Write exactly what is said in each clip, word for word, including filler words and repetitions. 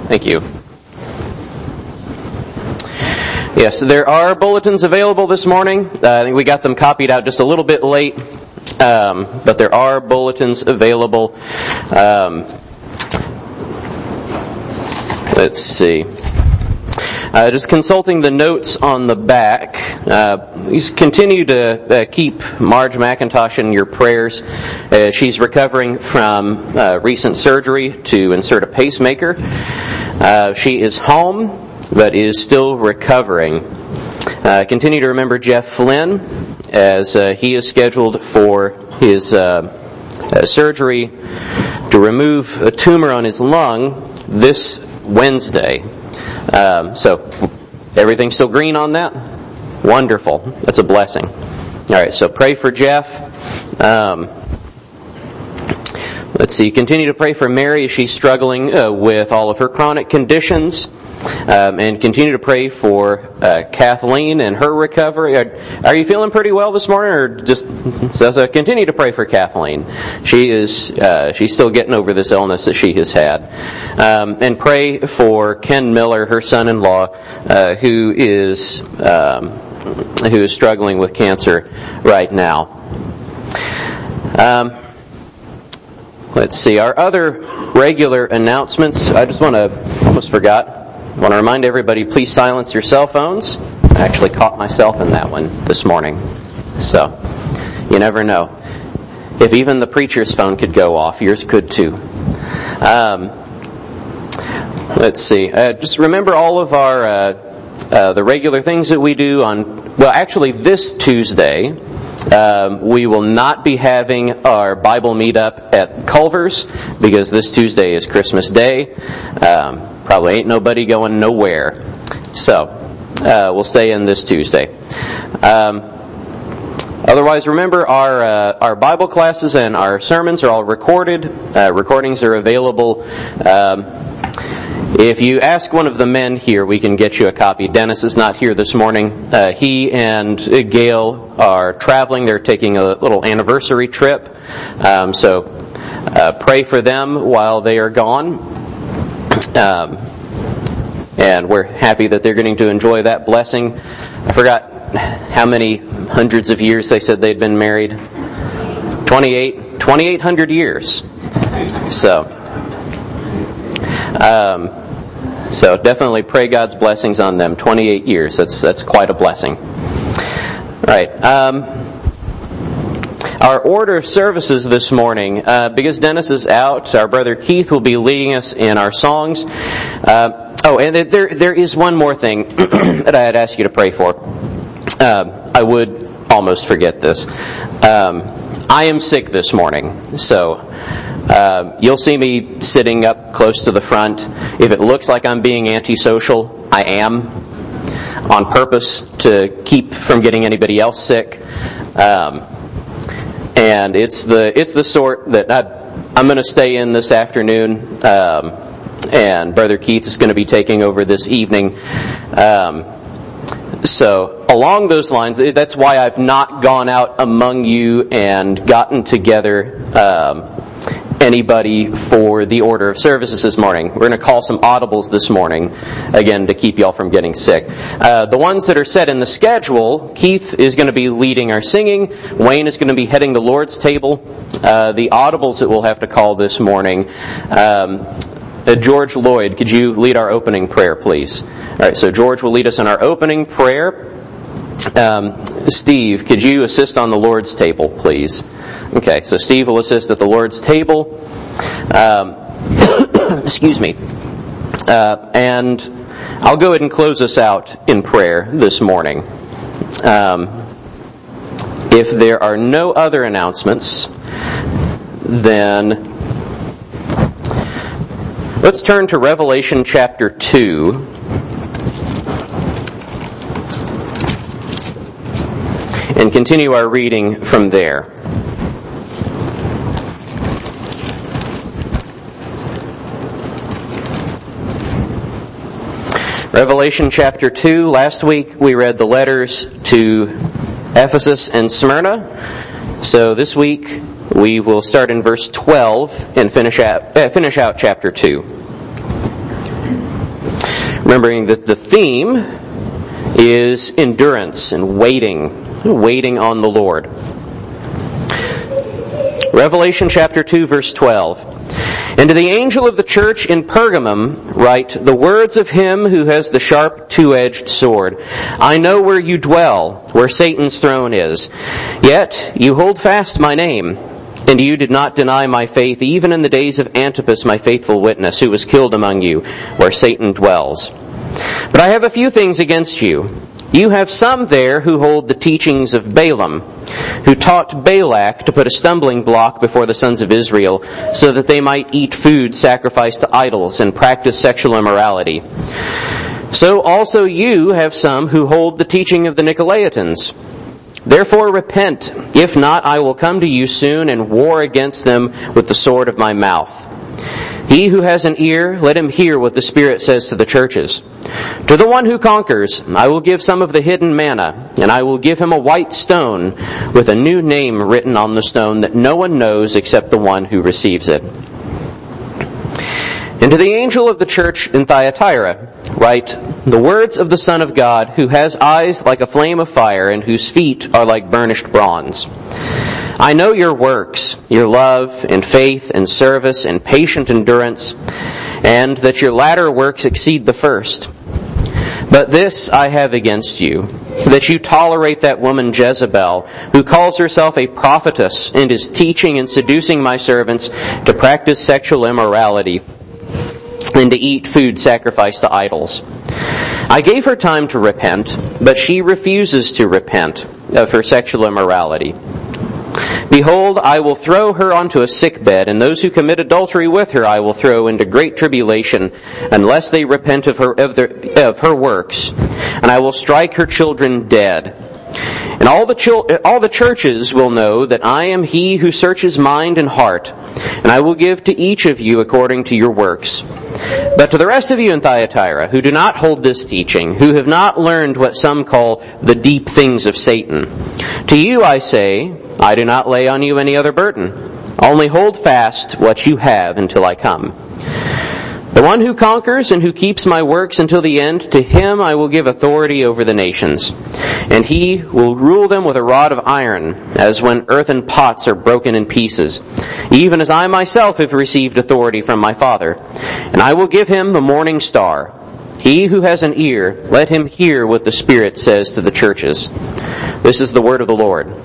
Thank you. Yes, there are bulletins available this morning. Uh, I think we got them copied out just a little bit late, um, but there are bulletins available. Um, let's see. Uh, just consulting the notes on the back. Uh, please continue to uh, keep Marge McIntosh in your prayers. Uh, she's recovering from uh, recent surgery to insert a pacemaker. Uh, she is home, but is still recovering. Uh, continue to remember Jeff Flynn as uh, he is scheduled for his uh, uh, surgery to remove a tumor on his lung this Wednesday. Um, so, everything's still green on that? Wonderful. That's a blessing. All right, so pray for Jeff. Um, let's see. Continue to pray for Mary as she's struggling uh, with all of her chronic conditions. Um, and continue to pray for uh, Kathleen and her recovery. Are, are you feeling pretty well this morning, or just so, so continue to pray for Kathleen? She is uh, she's still getting over this illness that she has had, um, and pray for Ken Miller, her son-in-law, uh, who is um, who is struggling with cancer right now. Um, let's see our other regular announcements. I just want to almost forgot. I want to remind everybody, please silence your cell phones. I actually caught myself in that one this morning. So, you never know. If even the preacher's phone could go off, yours could too. Um, let's see. Uh, just remember all of our uh, uh, the regular things that we do on, well, actually this Tuesday, Um, we will not be having our Bible meetup at Culver's because this Tuesday is Christmas Day. Um, probably ain't nobody going nowhere. So, uh, we'll stay in this Tuesday. Um, otherwise, remember our uh, our Bible classes and our sermons are all recorded. Uh, recordings are available. Um, If you ask one of the men here, we can get you a copy. Dennis is not here this morning. Uh, he and Gail are traveling. They're taking a little anniversary trip. Um, so uh, pray for them while they are gone. Um, and we're happy that they're getting to enjoy that blessing. I forgot how many hundreds of years they said they'd been married. twenty-eight, twenty-eight hundred years. So... Um, So definitely pray God's blessings on them. twenty-eight years. That's that's quite a blessing. All right. Um, our order of services this morning, uh, because Dennis is out, our brother Keith will be leading us in our songs. Uh, oh, and there there is one more thing that I'd ask you to pray for. Uh, I would almost forget this. Um, I am sick this morning, so... Uh, you'll see me sitting up close to the front. If it looks like I'm being antisocial, I am, on purpose to keep from getting anybody else sick. Um, and it's the it's the sort that I, I'm going to stay in this afternoon, um, and Brother Keith is going to be taking over this evening. Um, So, along those lines, that's why I've not gone out among you and gotten together um, anybody for the order of services this morning. We're going to call some audibles this morning, again, to keep y'all from getting sick. Uh, the ones that are set in the schedule, Keith is going to be leading our singing. Wayne is going to be heading the Lord's table. Uh, the audibles that we'll have to call this morning... Um, Uh, George Lloyd, could you lead our opening prayer, please? All right, so George will lead us in our opening prayer. Um, Steve, could you assist on the Lord's table, please? Okay, so Steve will assist at the Lord's table. Um, excuse me. Uh, and I'll go ahead and close us out in prayer this morning. Um, if there are no other announcements, then... let's turn to Revelation chapter two. And continue our reading from there. Revelation chapter two. Last week we read the letters to Ephesus and Smyrna. So this week we will start in verse twelve and finish out, uh, finish out chapter two. Remembering that the theme is endurance and waiting, waiting on the Lord. Revelation chapter two, verse twelve. And to the angel of the church in Pergamum write the words of him who has the sharp two-edged sword. I know where you dwell, where Satan's throne is. Yet you hold fast my name, and you did not deny my faith, even in the days of Antipas, my faithful witness, who was killed among you, where Satan dwells. But I have a few things against you. You have some there who hold the teachings of Balaam, who taught Balak to put a stumbling block before the sons of Israel, so that they might eat food sacrificed to idols and practice sexual immorality. So also you have some who hold the teaching of the Nicolaitans. Therefore repent, if not I will come to you soon and war against them with the sword of my mouth. He who has an ear, let him hear what the Spirit says to the churches. To the one who conquers, I will give some of the hidden manna, and I will give him a white stone with a new name written on the stone that no one knows except the one who receives it. And to the angel of the church in Thyatira, write the words of the Son of God, who has eyes like a flame of fire and whose feet are like burnished bronze. I know your works, your love and faith and service and patient endurance, and that your latter works exceed the first. But this I have against you, that you tolerate that woman Jezebel, who calls herself a prophetess and is teaching and seducing my servants to practice sexual immorality and to eat food sacrificed to idols. I gave her time to repent, but she refuses to repent of her sexual immorality. Behold, I will throw her onto a sickbed, and those who commit adultery with her I will throw into great tribulation, unless they repent of her of, their, of her works, and I will strike her children dead. And all the chil- all the churches will know that I am he who searches mind and heart, and I will give to each of you according to your works. But to the rest of you in Thyatira, who do not hold this teaching, who have not learned what some call the deep things of Satan, to you I say, I do not lay on you any other burden. Only hold fast what you have until I come. The one who conquers and who keeps my works until the end, to him I will give authority over the nations. And he will rule them with a rod of iron, as when earthen pots are broken in pieces, even as I myself have received authority from my Father. And I will give him the morning star. He who has an ear, let him hear what the Spirit says to the churches. This is the word of the Lord.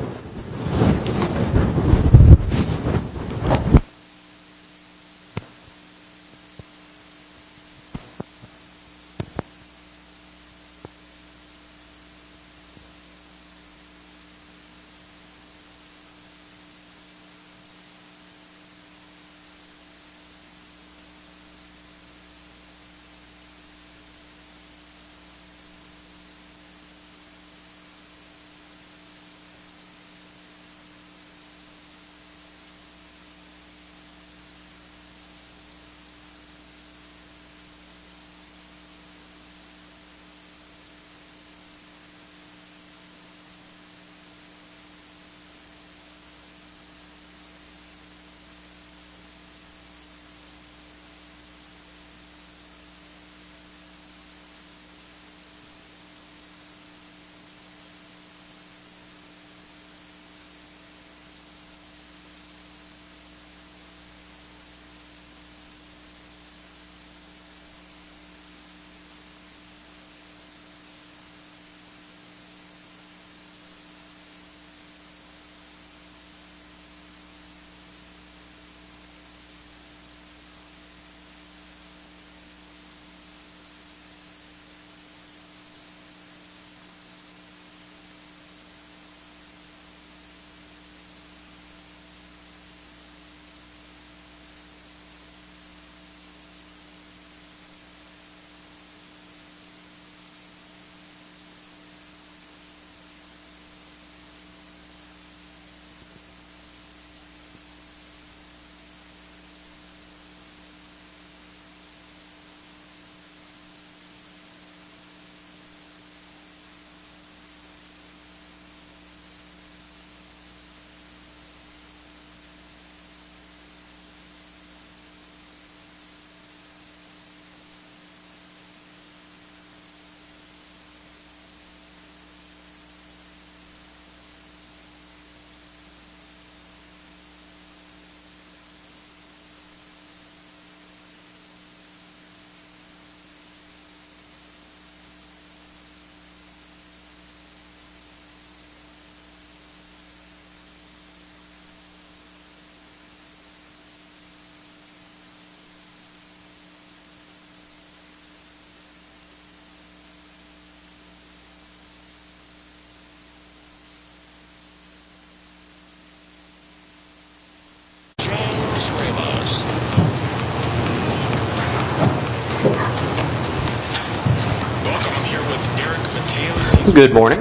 Good morning.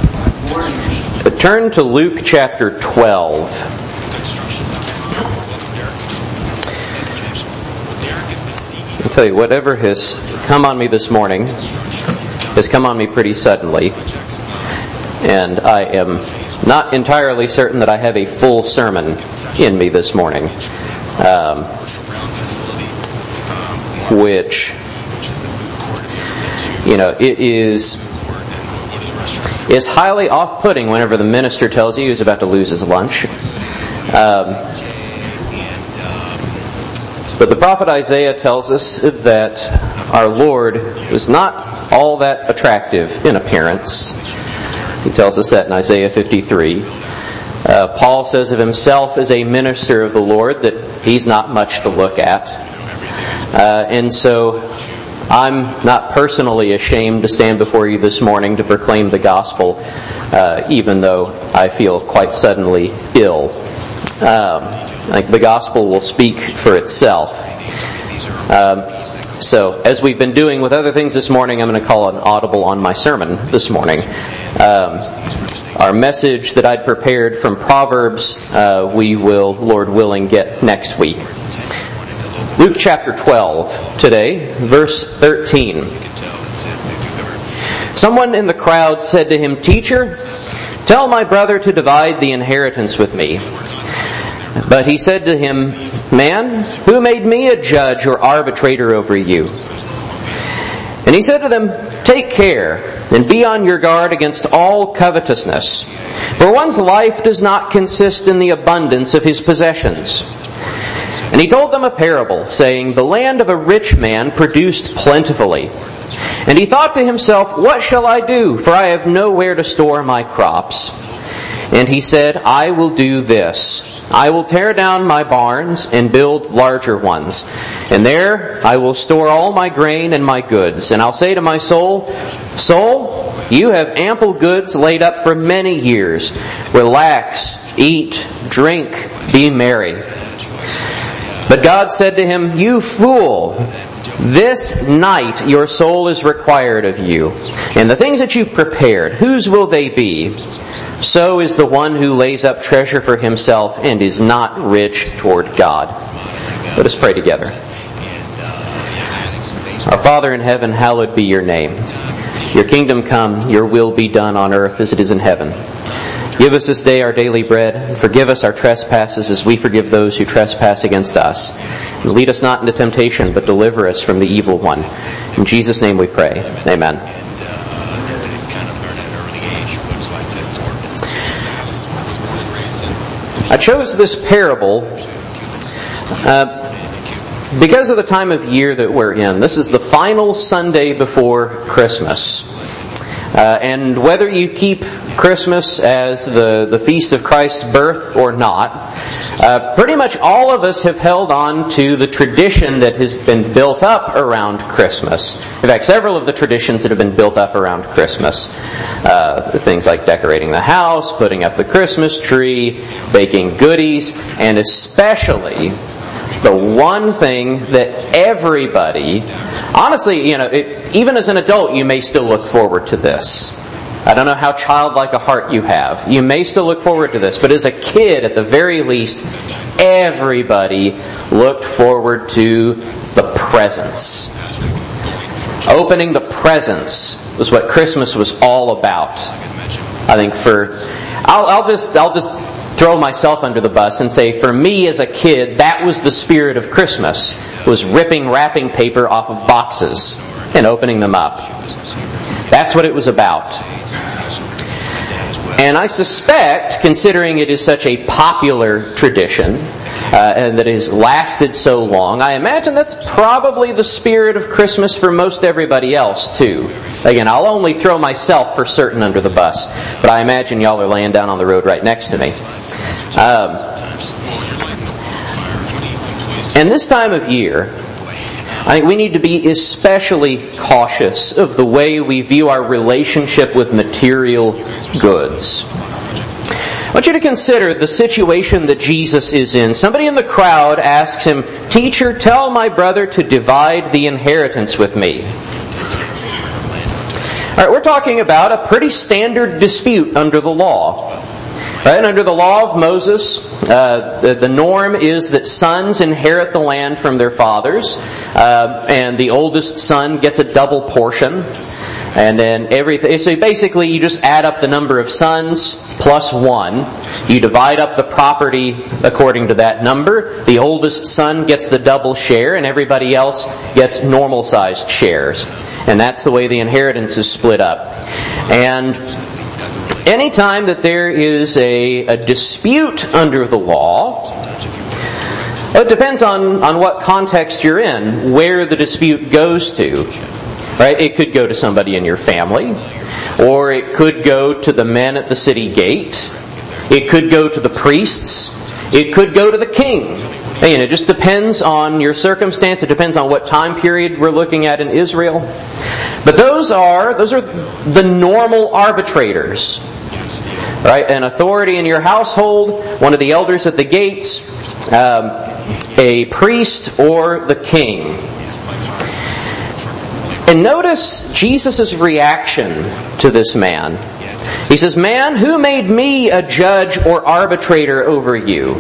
Turn to Luke chapter twelve. I'll tell you, whatever has come on me this morning has come on me pretty suddenly. And I am not entirely certain that I have a full sermon in me this morning. Um, which, you know, it is... It's highly off-putting whenever the minister tells you he's about to lose his lunch. Um, but the prophet Isaiah tells us that our Lord was not all that attractive in appearance. He tells us that in Isaiah fifty-three. Uh, Paul says of himself as a minister of the Lord that he's not much to look at. Uh, and so I'm not personally ashamed to stand before you this morning to proclaim the gospel, uh, even though I feel quite suddenly ill. Um, I think the gospel will speak for itself. Um, so, as we've been doing with other things this morning, I'm going to call an audible on my sermon this morning. Um, our message that I'd prepared from Proverbs, uh, we will, Lord willing, get next week. Luke chapter twelve today, verse thirteen. Someone in the crowd said to him, "Teacher, tell my brother to divide the inheritance with me." But he said to him, "Man, who made me a judge or arbitrator over you?" And he said to them, "Take care and be on your guard against all covetousness, for one's life does not consist in the abundance of his possessions." And he told them a parable, saying, "The land of a rich man produced plentifully. And he thought to himself, 'What shall I do? For I have nowhere to store my crops.' And he said, 'I will do this. I will tear down my barns and build larger ones. And there I will store all my grain and my goods. And I'll say to my soul, Soul, you have ample goods laid up for many years. Relax, eat, drink, be merry.' But God said to him, 'You fool, this night your soul is required of you. And the things that you've prepared, whose will they be? So is the one who lays up treasure for himself and is not rich toward God.'" Let us pray together. Our Father in heaven, hallowed be your name. Your kingdom come, your will be done on earth as it is in heaven. Give us this day our daily bread, and forgive us our trespasses as we forgive those who trespass against us. And lead us not into temptation, but deliver us from the evil one. In Jesus' name we pray. Amen. I chose this parable uh, because of the time of year that we're in. This is the final Sunday before Christmas. Uh, and whether you keep Christmas as the, the feast of Christ's birth or not, uh, pretty much all of us have held on to the tradition that has been built up around Christmas. In fact, several of the traditions that have been built up around Christmas. Uh, things like decorating the house, putting up the Christmas tree, baking goodies, and especially the one thing that everybody, honestly, you know, it, even as an adult, you may still look forward to this. I don't know how childlike a heart you have. You may still look forward to this, but as a kid, at the very least, everybody looked forward to the presents. Opening the presents was what Christmas was all about. I think for, I'll, I'll just, I'll just throw myself under the bus and say, for me as a kid, that was the spirit of Christmas, was ripping wrapping paper off of boxes and opening them up. That's what it was about. And I suspect, considering it is such a popular tradition, uh, and that it has lasted so long, I imagine that's probably the spirit of Christmas for most everybody else, too. Again, I'll only throw myself for certain under the bus, but I imagine y'all are laying down on the road right next to me. Um, and this time of year, I think we need to be especially cautious of the way we view our relationship with material goods. I want you to consider the situation that Jesus is in. Somebody in the crowd asks him, "Teacher, tell my brother to divide the inheritance with me." All right, we're talking about a pretty standard dispute under the law. Right? And under the law of Moses, uh, the, the norm is that sons inherit the land from their fathers, uh, and the oldest son gets a double portion. And then everything, so basically you just add up the number of sons plus one. You divide up the property according to that number. The oldest son gets the double share and everybody else gets normal sized shares. And that's the way the inheritance is split up. And anytime that there is a, a dispute under the law, it depends on, on what context you're in, where the dispute goes to. Right? It could go to somebody in your family, or it could go to the men at the city gate. It could go to the priests. It could go to the king. And it just depends on your circumstance. It depends on what time period we're looking at in Israel. But those are those are the normal arbitrators. Right? An authority in your household, one of the elders at the gates, um, a priest, or the king. And notice Jesus' reaction to this man. He says, "Man, who made me a judge or arbitrator over you?"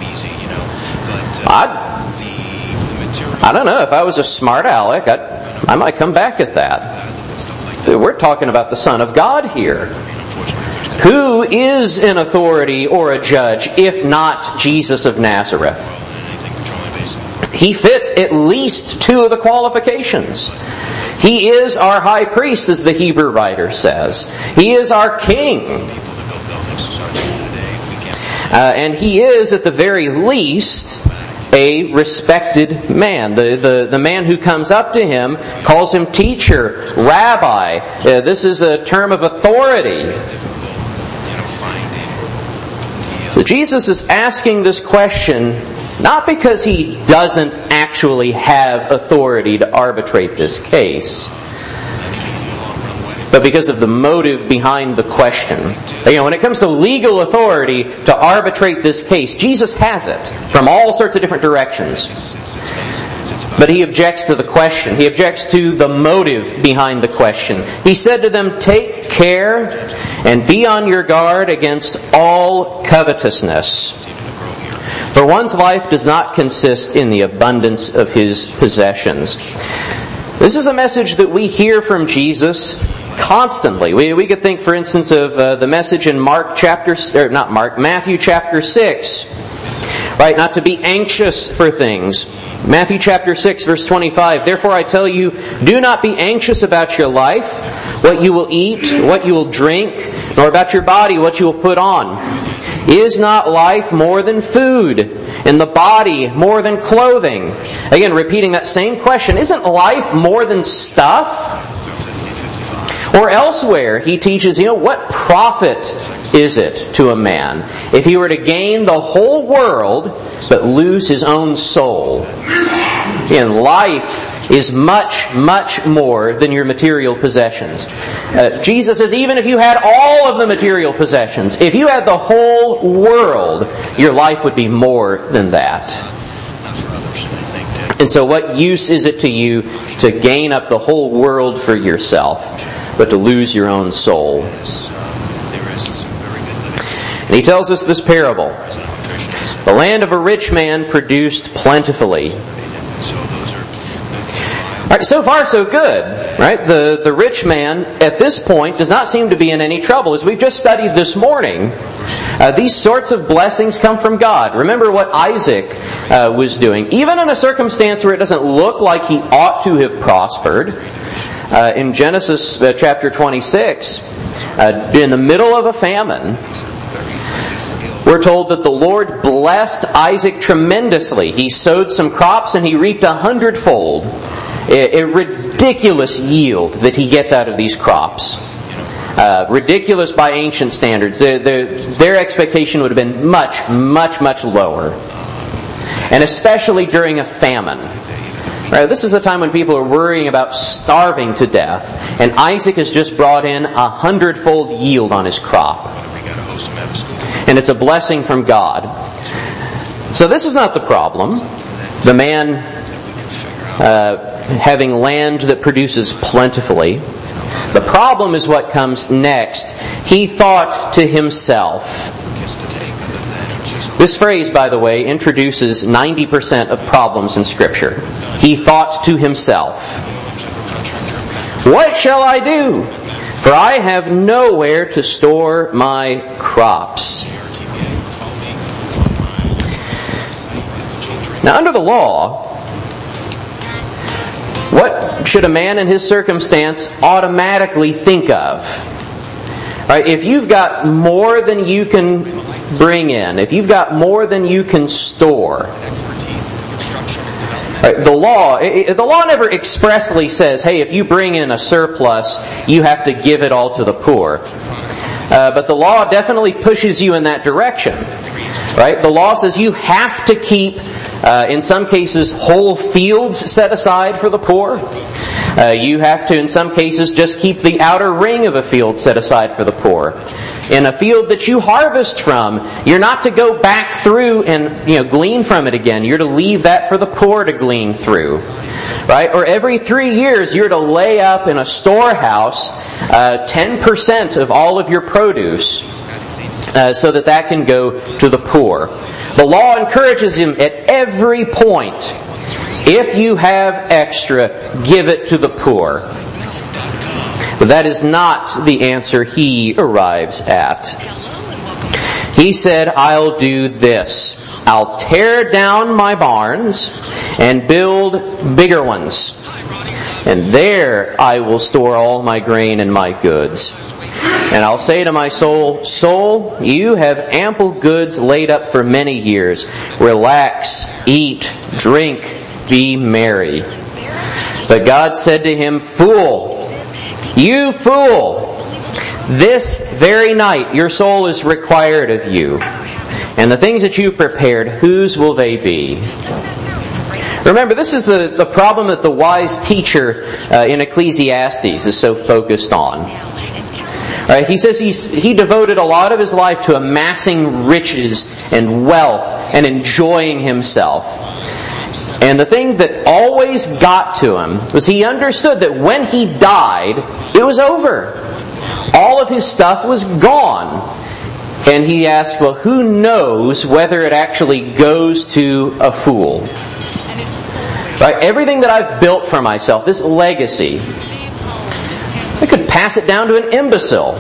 I, I don't know. If I was a smart aleck, I, I might come back at that. We're talking about the Son of God here. Who is an authority or a judge if not Jesus of Nazareth? He fits at least two of the qualifications. He is our high priest, as the Hebrew writer says. He is our king. Uh, and he is, at the very least, a respected man. The, the, the man who comes up to him calls him teacher, rabbi. Uh, this is a term of authority. So Jesus is asking this question not because he doesn't actually have authority to arbitrate this case, but because of the motive behind the question. You know, when it comes to legal authority to arbitrate this case, Jesus has it from all sorts of different directions. But he objects to the question. He objects to the motive behind the question. He said to them, "Take care and be on your guard against all covetousness. For one's life does not consist in the abundance of his possessions." This is a message that we hear from Jesus constantly. We, we could think, for instance, of uh, the message in Mark chapter, or not Mark, Matthew chapter six. Right, not to be anxious for things. Matthew chapter six, verse twenty-five. "Therefore I tell you, do not be anxious about your life, what you will eat, what you will drink, nor about your body, what you will put on. Is not life more than food, and the body more than clothing?" Again, repeating that same question. Isn't life more than stuff? Or elsewhere, he teaches, you know, what profit is it to a man if he were to gain the whole world but lose his own soul? And life is much, much more than your material possessions. Uh, Jesus says even if you had all of the material possessions, if you had the whole world, your life would be more than that. And so what use is it to you to gain up the whole world for yourself, but to lose your own soul? And he tells us this parable. "The land of a rich man produced plentifully." All right, so far so good, right? The, the rich man at this point does not seem to be in any trouble. As we've just studied this morning, uh, these sorts of blessings come from God. Remember what Isaac uh, was doing. Even in a circumstance where it doesn't look like he ought to have prospered, uh, in Genesis uh, chapter twenty-six, uh, in the middle of a famine, we're told that the Lord blessed Isaac tremendously. He sowed some crops and he reaped a hundredfold. A ridiculous yield that he gets out of these crops. Uh, ridiculous by ancient standards. Their, their, their expectation would have been much, much, much lower. And especially during a famine. Right, this is a time when people are worrying about starving to death. And Isaac has just brought in a hundredfold yield on his crop. And it's a blessing from God. So this is not the problem. The man uh, having land that produces plentifully. The problem is what comes next. He thought to himself. This phrase, by the way, introduces ninety percent of problems in Scripture. He thought to himself, "What shall I do? For I have nowhere to store my crops." Now, under the law, what should a man in his circumstance automatically think of? Right? If you've got more than you can bring in, if you've got more than you can store, right, the law, it, the law never expressly says, hey, if you bring in a surplus, you have to give it all to the poor. Uh, but the law definitely pushes you in that direction. Right? The law says you have to keep, uh, in some cases, whole fields set aside for the poor. Uh, you have to, in some cases, just keep the outer ring of a field set aside for the poor. In a field that you harvest from, you're not to go back through and, you know, glean from it again. You're to leave that for the poor to glean through. Right? Or every three years, you're to lay up in a storehouse uh, ten percent of all of your produce uh, so that that can go to the poor. The law encourages him at every point, if you have extra, give it to the poor. But that is not the answer he arrives at. He said, I'll do this. I'll tear down my barns and build bigger ones. And there I will store all my grain and my goods. And I'll say to my soul, Soul, you have ample goods laid up for many years. Relax, eat, drink, be merry. But God said to him, Fool, you fool, this very night your soul is required of you. And the things that you prepared, whose will they be? Remember, this is the, the problem that the wise teacher uh, in Ecclesiastes is so focused on. Right, he says he's, he devoted a lot of his life to amassing riches and wealth and enjoying himself. And the thing that always got to him was he understood that when he died, it was over. All of his stuff was gone. And he asked, well, who knows whether it actually goes to a fool? Right? Everything that I've built for myself, this legacy, I could pass it down to an imbecile.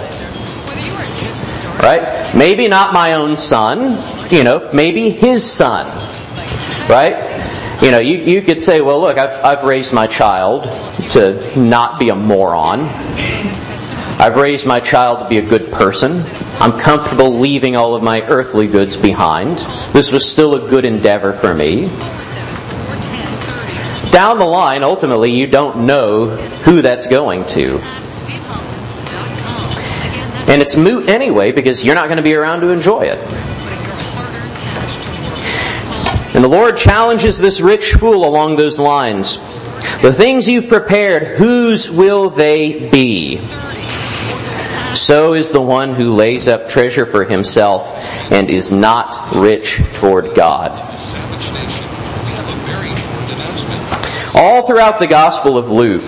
Right? Maybe not my own son, you know, maybe his son. Right? You know, you, you could say, well, look, I've, I've raised my child to not be a moron. I've raised my child to be a good person. I'm comfortable leaving all of my earthly goods behind. This was still a good endeavor for me. Down the line, ultimately, you don't know who that's going to. And it's moot anyway, because you're not going to be around to enjoy it. And the Lord challenges this rich fool along those lines. The things you've prepared, whose will they be? So is the one who lays up treasure for himself and is not rich toward God. All throughout the Gospel of Luke,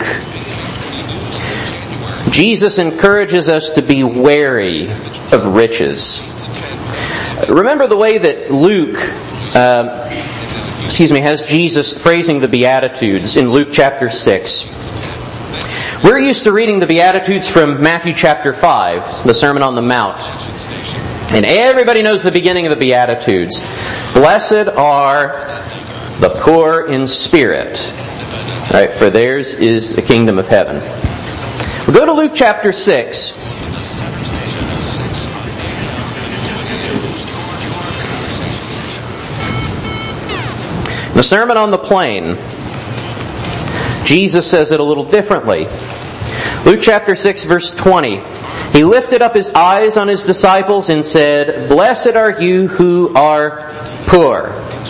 Jesus encourages us to be wary of riches. Remember the way that Luke, uh, excuse me, has Jesus phrasing the Beatitudes in Luke chapter six. We're used to reading the Beatitudes from Matthew chapter five, the Sermon on the Mount. And everybody knows the beginning of the Beatitudes. Blessed are the poor in spirit, right? For theirs is the kingdom of heaven. We'll go to Luke chapter six. The Sermon on the Plain. Jesus says it a little differently. Luke chapter six, verse twenty. He lifted up his eyes on his disciples and said, Blessed are you who are poor.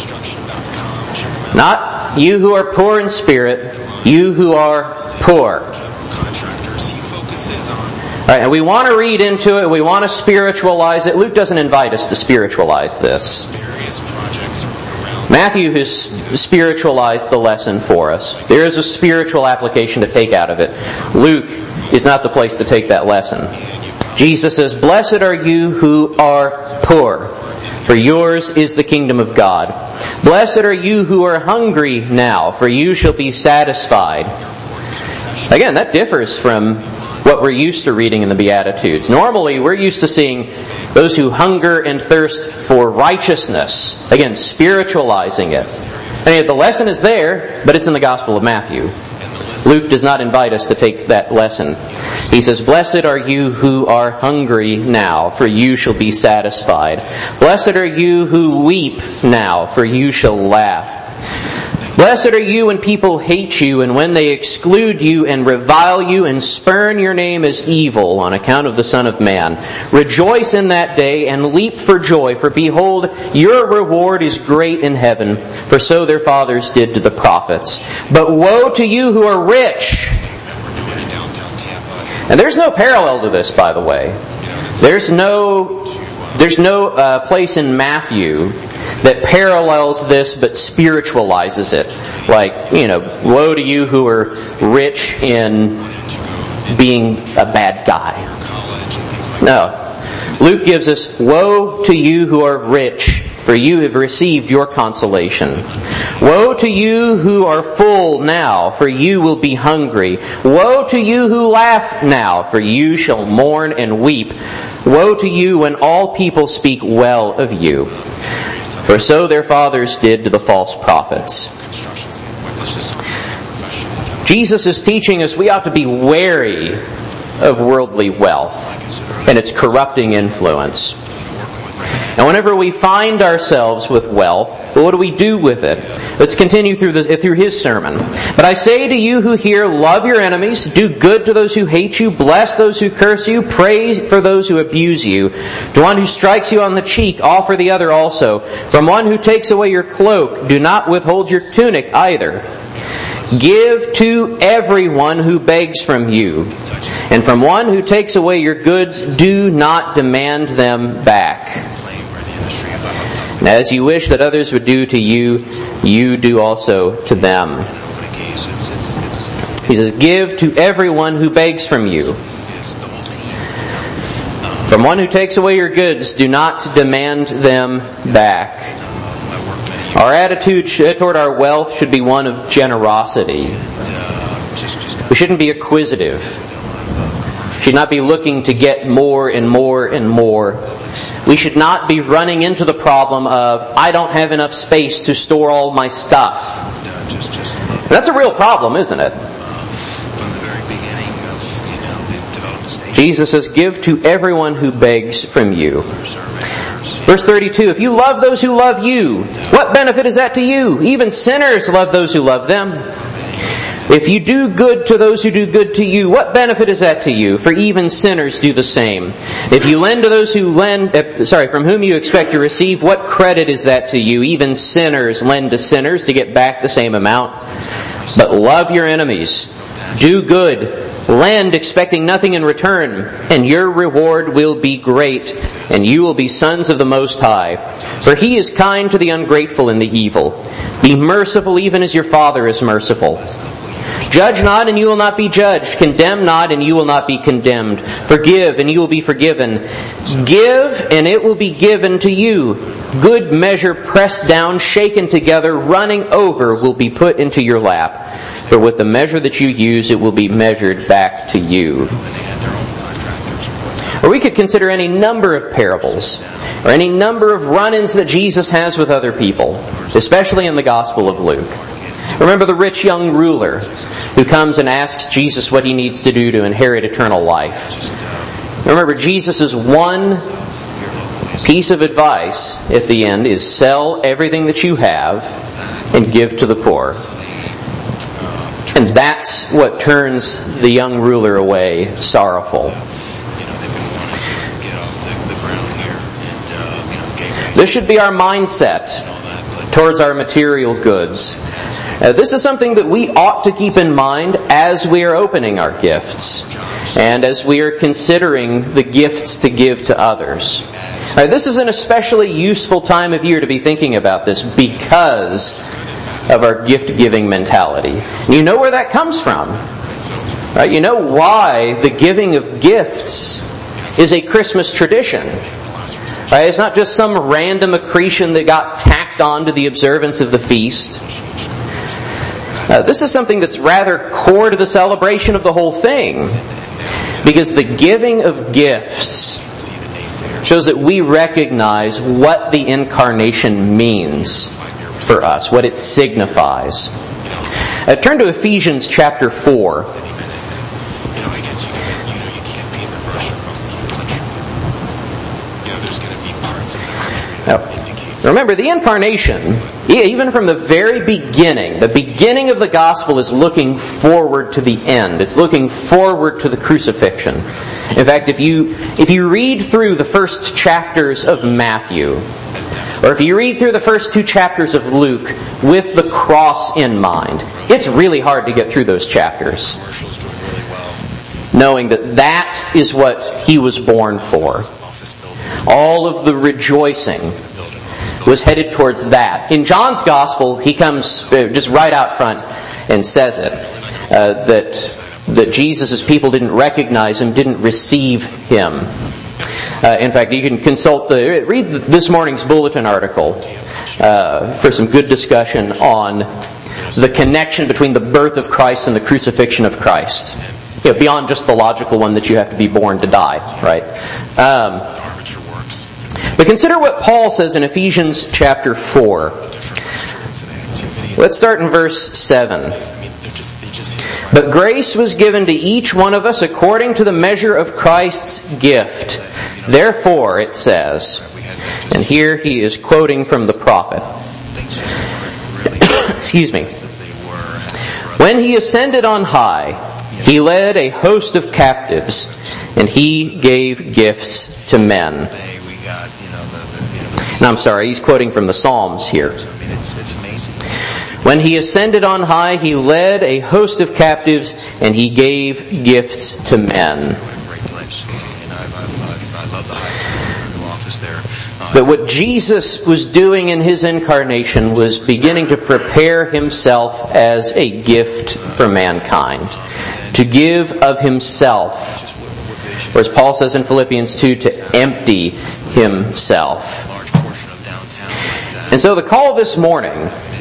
Not you who are poor in spirit, you who are poor. All right, and we want to read into it, we want to spiritualize it. Luke doesn't invite us to spiritualize this. Matthew has spiritualized the lesson for us. There is a spiritual application to take out of it. Luke is not the place to take that lesson. Jesus says, "Blessed are you who are poor, for yours is the kingdom of God. Blessed are you who are hungry now, for you shall be satisfied." Again, that differs from what we're used to reading in the Beatitudes. Normally, we're used to seeing those who hunger and thirst for righteousness. Again, spiritualizing it. I mean, the lesson is there, but it's in the Gospel of Matthew. Luke does not invite us to take that lesson. He says, "Blessed are you who are hungry now, for you shall be satisfied. Blessed are you who weep now, for you shall laugh. Blessed are you when people hate you and when they exclude you and revile you and spurn your name as evil on account of the Son of Man. Rejoice in that day and leap for joy, for behold, your reward is great in heaven, for so their fathers did to the prophets. But woe to you who are rich." And there's no parallel to this, by the way. There's no, there's no uh, place in Matthew that parallels this but spiritualizes it. Like, you know, woe to you who are rich in being a bad guy. No. Luke gives us, "Woe to you who are rich, for you have received your consolation. Woe to you who are full now, for you will be hungry. Woe to you who laugh now, for you shall mourn and weep. Woe to you when all people speak well of you. For so their fathers did to the false prophets." Jesus is teaching us we ought to be wary of worldly wealth and its corrupting influence. And whenever we find ourselves with wealth, what do we do with it? Let's continue through the, through his sermon. "But I say to you who hear, love your enemies, do good to those who hate you, bless those who curse you, pray for those who abuse you. To one who strikes you on the cheek, offer the other also. From one who takes away your cloak, do not withhold your tunic either. Give to everyone who begs from you. And from one who takes away your goods, do not demand them back. And as you wish that others would do to you, you do also to them." He says, "Give to everyone who begs from you. From one who takes away your goods, do not demand them back." Our attitude toward our wealth should be one of generosity. We shouldn't be acquisitive. We should not be looking to get more and more and more. We should not be running into the problem of, I don't have enough space to store all my stuff. That's a real problem, isn't it? Jesus says, "Give to everyone who begs from you." Verse thirty-two, "If you love those who love you, what benefit is that to you? Even sinners love those who love them. If you do good to those who do good to you, what benefit is that to you? For even sinners do the same. If you lend to those who lend, uh, sorry, from whom you expect to receive, what credit is that to you? Even sinners lend to sinners to get back the same amount. But love your enemies. Do good. Lend expecting nothing in return, and your reward will be great, and you will be sons of the Most High. For He is kind to the ungrateful and the evil. Be merciful even as your Father is merciful. Judge not, and you will not be judged. Condemn not, and you will not be condemned. Forgive, and you will be forgiven. Give, and it will be given to you. Good measure, pressed down, shaken together, running over, will be put into your lap. For with the measure that you use, it will be measured back to you. Or we could consider any number of parables, or any number of run-ins that Jesus has with other people, especially in the Gospel of Luke. Remember the rich young ruler who comes and asks Jesus what he needs to do to inherit eternal life. Remember, Jesus' one piece of advice at the end is sell everything that you have and give to the poor. And that's what turns the young ruler away sorrowful. This should be our mindset towards our material goods. Uh, this is something that we ought to keep in mind as we are opening our gifts. and as we are considering the gifts to give to others. Now, this is an especially useful time of year to be thinking about this because of our gift-giving mentality. You know where that comes from. Right? You know why the giving of gifts is a Christmas tradition. Right? It's not just some random accretion that got tacked on to the observance of the feast. Uh, this is something that's rather core to the celebration of the whole thing. Because the giving of gifts shows that we recognize what the incarnation means for us, what it signifies. Uh, turn to Ephesians chapter four. Now, remember, the incarnation, even from the very beginning, the beginning of the gospel is looking forward to the end. It's looking forward to the crucifixion. In fact, if you if you read through the first chapters of Matthew, or if you read through the first two chapters of Luke with the cross in mind, it's really hard to get through those chapters, knowing that that is what He was born for. All of the rejoicing was headed towards that. In John's Gospel, he comes just right out front and says it, uh, that that Jesus' people didn't recognize Him, didn't receive Him. Uh, in fact, you can consult the read this morning's bulletin article uh, for some good discussion on the connection between the birth of Christ and the crucifixion of Christ. You know, beyond just the logical one that you have to be born to die, right? Um, but consider what Paul says in Ephesians chapter four. Let's start in verse seven. But grace was given to each one of us according to the measure of Christ's gift. Therefore, it says, and here he is quoting from the prophet. Excuse me. When He ascended on high, He led a host of captives, and He gave gifts to men. And I'm sorry, he's quoting from the Psalms here. When He ascended on high, He led a host of captives, and He gave gifts to men. But what Jesus was doing in His incarnation was beginning to prepare Himself as a gift for mankind. To give of Himself. Or as Paul says in Philippians two, to empty Himself. And so the call this morning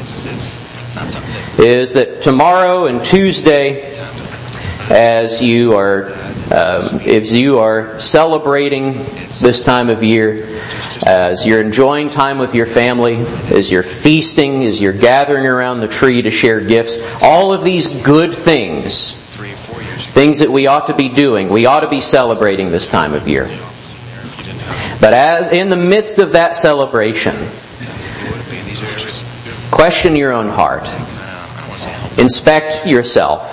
is that tomorrow and Tuesday, as you are, um, if you are celebrating this time of year, as you're enjoying time with your family, as you're feasting, as you're gathering around the tree to share gifts, all of these good things, things that we ought to be doing, we ought to be celebrating this time of year. But as in the midst of that celebration, question your own heart. Inspect yourself.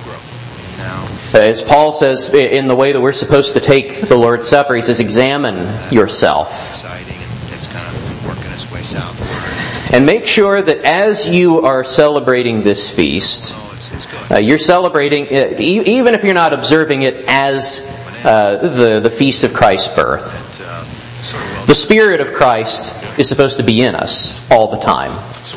As Paul says in the way that we're supposed to take the Lord's Supper, he says, examine yourself. And make sure that as you are celebrating this feast, uh, you're celebrating, it, even if you're not observing it as uh, the, the feast of Christ's birth. The Spirit of Christ is supposed to be in us all the time.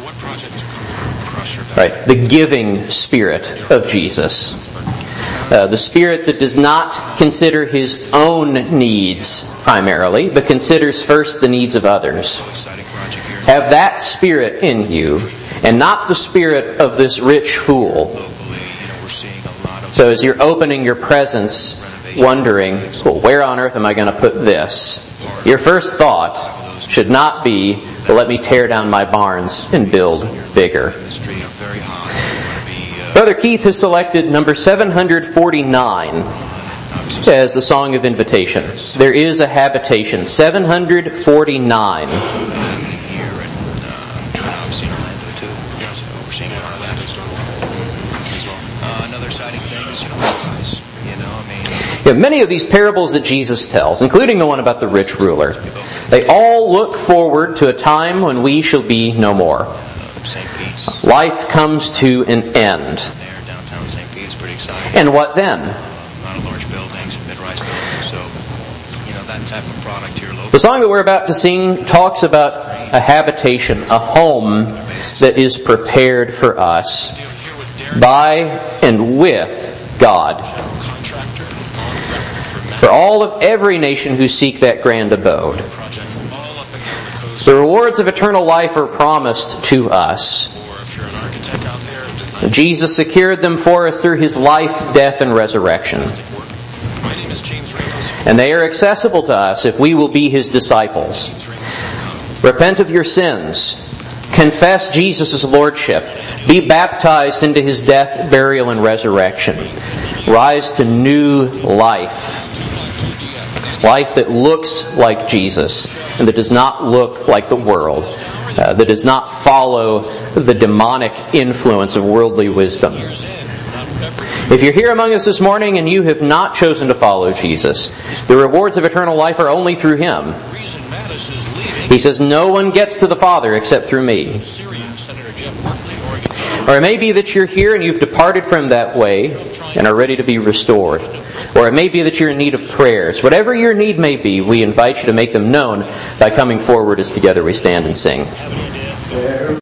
Right, the giving Spirit of Jesus. Uh, the Spirit that does not consider His own needs primarily, but considers first the needs of others. Have that Spirit in you, and not the spirit of this rich fool. So as you're opening your presents, wondering, well, where on earth am I going to put this? Your first thought should not be, well, let me tear down my barns and build bigger. Brother Keith has selected number seven forty-nine as the song of invitation. There is a habitation. seven forty-nine. Yeah, many of these parables that Jesus tells, including the one about the rich ruler, they all look forward to a time when we shall be no more. Life comes to an end. And what then? type of product here locally. The song that we're about to sing talks about a habitation, a home that is prepared for us by and with God. For all of every nation who seek that grand abode. The rewards of eternal life are promised to us. Jesus secured them for us through His life, death, and resurrection. And they are accessible to us if we will be His disciples. Repent of your sins. Confess Jesus' Lordship. Be baptized into His death, burial, and resurrection. Rise to new life. Life that looks like Jesus and that does not look like the world. Uh, that does not follow the demonic influence of worldly wisdom. If you're here among us this morning and you have not chosen to follow Jesus, the rewards of eternal life are only through Him. He says, no one gets to the Father except through me. Or it may be that you're here and you've departed from that way and are ready to be restored. Or it may be that you're in need of prayers. Whatever your need may be, we invite you to make them known by coming forward as together we stand and sing.